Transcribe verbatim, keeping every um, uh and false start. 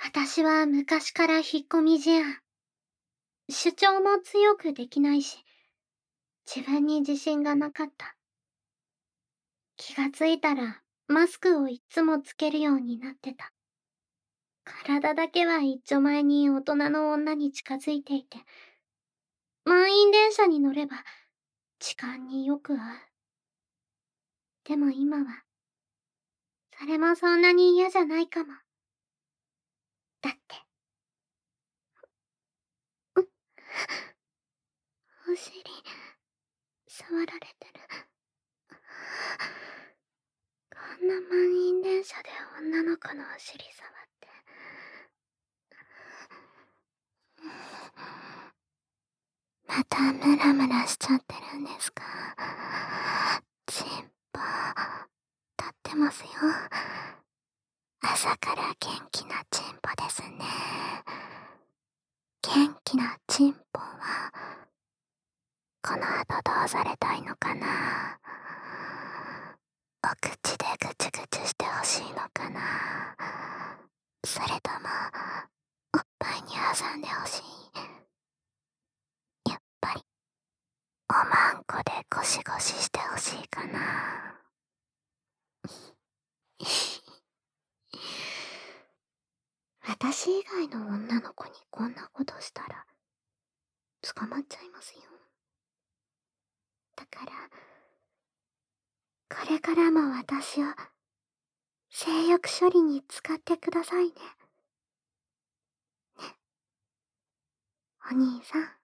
私は昔から引っ込み思案。主張も強くできないし、自分に自信がなかった。気がついたら、マスクをいつもつけるようになってた。体だけは一丁前に大人の女に近づいていて、満員電車に乗れば、時間によく合う。でも今は、それもそんなに嫌じゃないかも。だって。うっ、お尻、触られてる。こんな満員電車で女の子のお尻触って。またムラムラしちゃってるんですか？チンポ、立ってますよ。朝から元気なチンポですね。元気なチンポは、この後どうされたいのかな？お口でぐちぐちしてほしいのかな？それとも、おっぱいに挟んでほしい？やっぱり、おまんこでゴシゴシしてほしいかな？私以外の女の子にこんなことしたら、捕まっちゃいますよ。だから、これからも私を、性欲処理に使ってくださいね。ね、お兄さん。